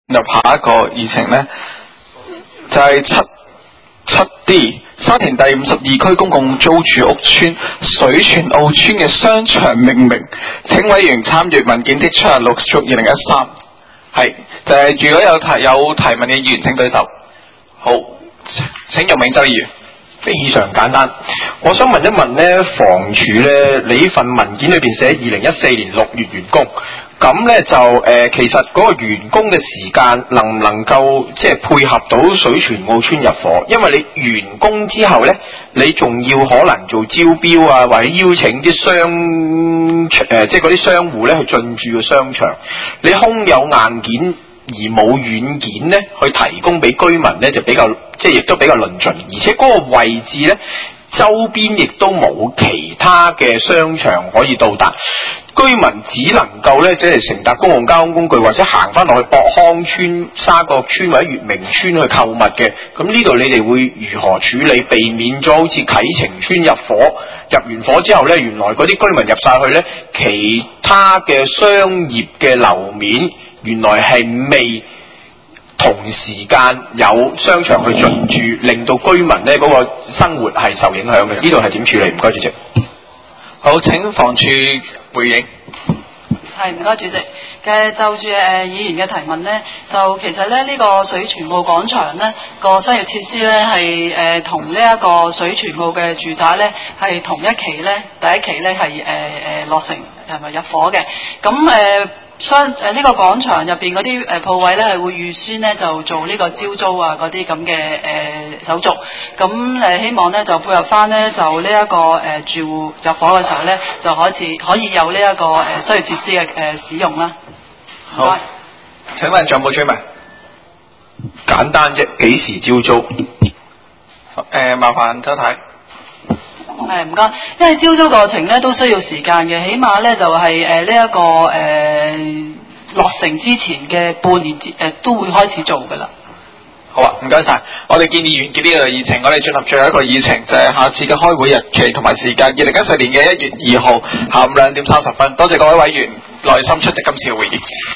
入下一個議程呢，就係7D 沙田第52區公共租住屋邨水泉澳村嘅商場命名，請委員參閱文件的76/2013。係，就係如果有提問嘅議員請舉手。好，請容銘洲議員。 非常簡單，我想問一問呢，房署呢，你呢份文件裏邊寫2014年6月完工，咁呢就其實嗰個完工嘅時間能唔能夠即係配合到水泉澳村入伙？因為你完工之後呢，你仲要可能做招標啊，或者邀請啲即係嗰啲商戶呢去進駐個商場，你空有硬件而冇軟件咧，去提供俾居民咧，就比較即係亦都比較論盡，而且嗰個位置咧，周邊亦都冇其他嘅商場可以到達，居民只能夠咧即係乘搭公共交通工具或者行翻落去博康村、沙角村或者月明村去購物嘅。咁呢度你哋會如何處理，避免咗好似啟晴村入完伙之後咧，原來嗰啲居民入晒去咧，其他嘅商業嘅樓面原來係未同時間有商場去進駐，令到居民咧嗰個生活係受影響嘅。呢度係點處理？唔該主席。 好，請房署回應。 係，唔該主席。就住議員嘅提問呢，就其實咧呢個水泉澳廣場呢個商業設施呢係同呢一個水泉澳嘅住宅呢係同一期呢，第一期呢係落成係咪入伙嘅？咁呢個廣場入邊嗰啲鋪位咧係會預先咧就做呢個招租啊嗰啲咁嘅手續，咁希望咧就配合翻咧就呢一個住戶入伙嘅時候咧就可以有呢一個商業設施嘅使用啦。 好，請問仲有冇追問？ 簡單啫，幾時招租？ 麻煩周太。 唔該，因為招租過程咧都需要時間嘅，起碼咧就係呢一個落成之前嘅半年都會開始做㗎啦。 好啊，唔該晒。我哋建議完結呢個議程，我哋進入最後一個議程，就係下次嘅開會日期同埋時間，2014年嘅1月2號下午2點30分。多謝各位委員耐心出席今次嘅會議。